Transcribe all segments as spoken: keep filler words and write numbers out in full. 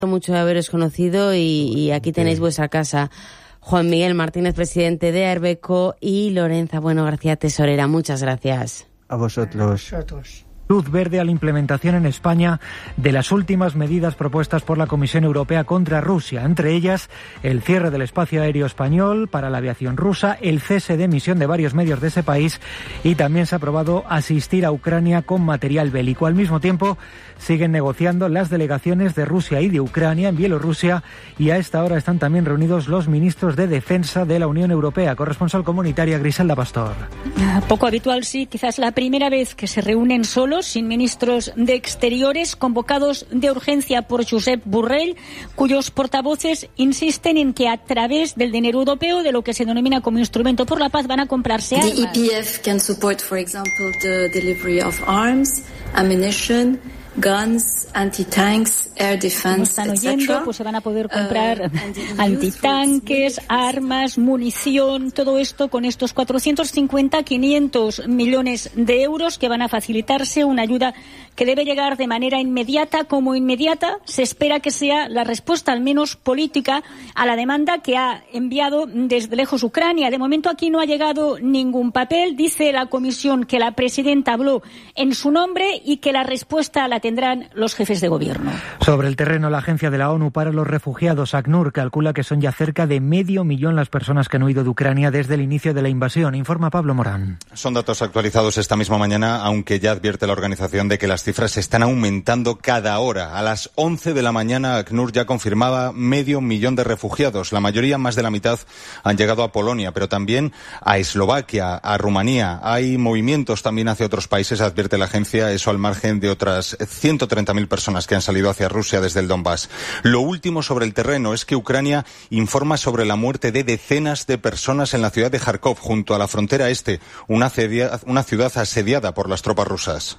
Mucho de haberos conocido y, y aquí tenéis vuestra casa. Juan Miguel Martínez, presidente de Arbeco, y Lorenza Bueno García, tesorera. Muchas gracias. A vosotros. A vosotros. Luz verde a la implementación en España de las últimas medidas propuestas por la Comisión Europea contra Rusia, entre ellas el cierre del espacio aéreo español para la aviación rusa, el cese de emisión de varios medios de ese país y también se ha aprobado asistir a Ucrania con material bélico. Al mismo tiempo, siguen negociando las delegaciones de Rusia y de Ucrania en Bielorrusia y a esta hora están también reunidos los ministros de Defensa de la Unión Europea. Corresponsal comunitaria Griselda Pastor. Poco habitual, sí, quizás la primera vez que se reúnen solos, sin ministros de Exteriores, convocados de urgencia por Josep Borrell, cuyos portavoces insisten en que a través del dinero europeo, de lo que se denomina como instrumento por la paz, van a comprarse armas. The E P F can support, for example, the delivery of arms, ammunition, guns, anti-tanks, air defense, están oyendo, pues se van a poder comprar uh, antitanques, armas, munición, todo esto con estos cuatrocientos cincuenta, quinientos millones de euros que van a facilitarse, una ayuda que debe llegar de manera inmediata. Como inmediata se espera que sea la respuesta, al menos política, a la demanda que ha enviado desde lejos Ucrania. De momento aquí no ha llegado ningún papel. Dice la Comisión que la presidenta habló en su nombre y que la respuesta la tendrán los jefes de gobierno. Sobre el terreno, la Agencia de la ONU para los Refugiados, ACNUR, calcula que son ya cerca de medio millón las personas que han huido de Ucrania desde el inicio de la invasión. Informa Pablo Morán. Son datos actualizados esta misma mañana, aunque ya advierte la organización de que las cifras están aumentando cada hora. A las once de la mañana, ACNUR ya confirmaba medio millón de refugiados. La mayoría, más de la mitad, han llegado a Polonia, pero también a Eslovaquia, a Rumanía. Hay movimientos también hacia otros países, advierte la agencia, eso al margen de otras ciento treinta mil personas que han salido hacia Rusia desde el Donbass. Lo último sobre el terreno es que Ucrania informa sobre la muerte de decenas de personas en la ciudad de Kharkov, junto a la frontera este, una, cedia, una ciudad asediada por las tropas rusas.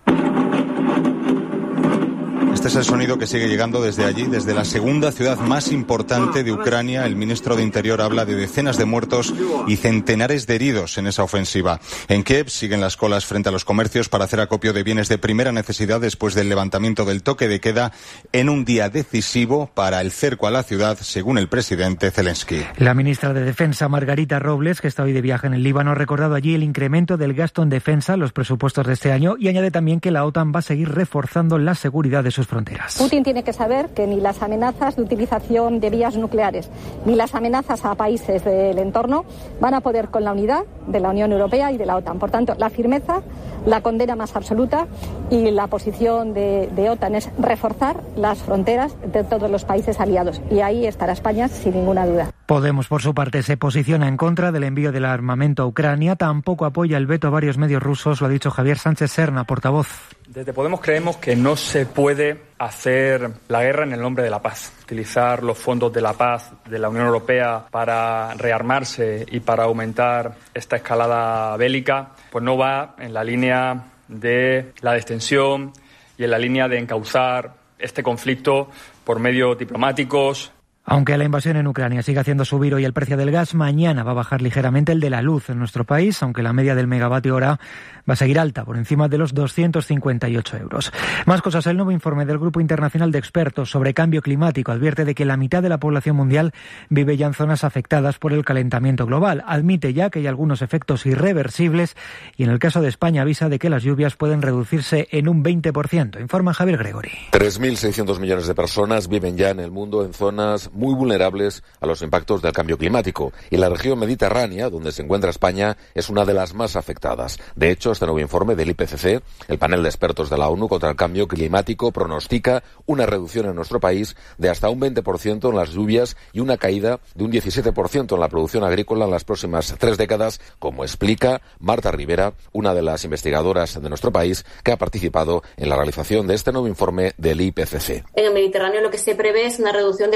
Este es el sonido que sigue llegando desde allí, desde la segunda ciudad más importante de Ucrania. El ministro de Interior habla de decenas de muertos y centenares de heridos en esa ofensiva. En Kiev siguen las colas frente a los comercios para hacer acopio de bienes de primera necesidad después del levantamiento del toque de queda en un día decisivo para el cerco a la ciudad, según el presidente Zelensky. La ministra de Defensa, Margarita Robles, que está hoy de viaje en el Líbano, ha recordado allí el incremento del gasto en defensa, los presupuestos de este año, y añade también que la OTAN va a seguir reforzando la seguridad de sus fronteras. Putin tiene que saber que ni las amenazas de utilización de vías nucleares ni las amenazas a países del entorno van a poder con la unidad de la Unión Europea y de la OTAN. Por tanto, la firmeza, la condena más absoluta y la posición de, de OTAN es reforzar las fronteras de todos los países aliados. Y ahí estará España sin ninguna duda. Podemos, por su parte, se posiciona en contra del envío del armamento a Ucrania. Tampoco apoya el veto a varios medios rusos, lo ha dicho Javier Sánchez Serna, portavoz. Desde Podemos creemos que no se puede hacer la guerra en el nombre de la paz. Utilizar los fondos de la paz de la Unión Europea para rearmarse y para aumentar esta escalada bélica, pues no va en la línea de la distensión y en la línea de encauzar este conflicto por medios diplomáticos. Aunque la invasión en Ucrania sigue haciendo subir hoy el precio del gas, mañana va a bajar ligeramente el de la luz en nuestro país, aunque la media del megavatio hora va a seguir alta, por encima de los doscientos cincuenta y ocho euros. Más cosas. El nuevo informe del Grupo Internacional de Expertos sobre Cambio Climático advierte de que la mitad de la población mundial vive ya en zonas afectadas por el calentamiento global. Admite ya que hay algunos efectos irreversibles y en el caso de España avisa de que las lluvias pueden reducirse en un veinte por ciento. Informa Javier Gregori. tres mil seiscientos millones de personas viven ya en el mundo en zonas muy vulnerables a los impactos del cambio climático, y la región mediterránea, donde se encuentra España, es una de las más afectadas. De hecho, este nuevo informe del I P C C, el panel de expertos de la ONU contra el cambio climático, pronostica una reducción en nuestro país de hasta un veinte por ciento en las lluvias y una caída de un diecisiete por ciento en la producción agrícola en las próximas tres décadas, como explica Marta Rivera, una de las investigadoras de nuestro país que ha participado en la realización de este nuevo informe del I P C C. En el Mediterráneo lo que se prevé es una reducción del diecisiete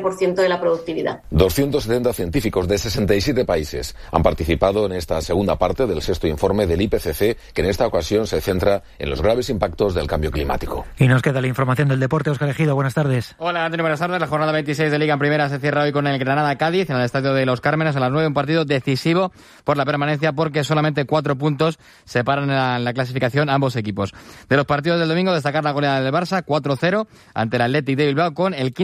por ciento de la productividad. doscientos setenta científicos de sesenta y siete países han participado en esta segunda parte del sexto informe del I P C C, que en esta ocasión se centra en los graves impactos del cambio climático. Y nos queda la información del deporte. Óscar Ejido, buenas tardes. Hola, Antonio, buenas tardes. La jornada veintiséis de Liga en Primera se cierra hoy con el Granada-Cádiz en el Estadio de los Cármenes a las nueve, un partido decisivo por la permanencia porque solamente cuatro puntos separan en la, en la clasificación ambos equipos. De los partidos del domingo, destacar la goleada del Barça cuatro cero ante el Athletic de Bilbao con el